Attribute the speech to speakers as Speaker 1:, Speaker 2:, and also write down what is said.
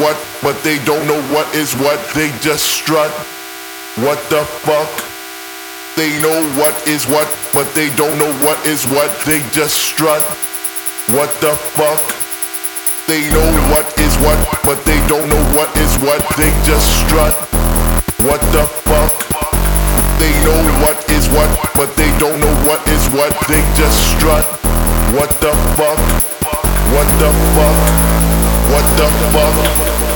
Speaker 1: what, but they don't know what is what. They just strut. What the fuck? They know what is what, but they don't know what is what. They just strut. What the fuck? They know what is what, but they don't know what is what. They just strut. What the fuck? They know what is what, but they don't know what is what. They just strut. What the fuck? What the fuck? What the fuck?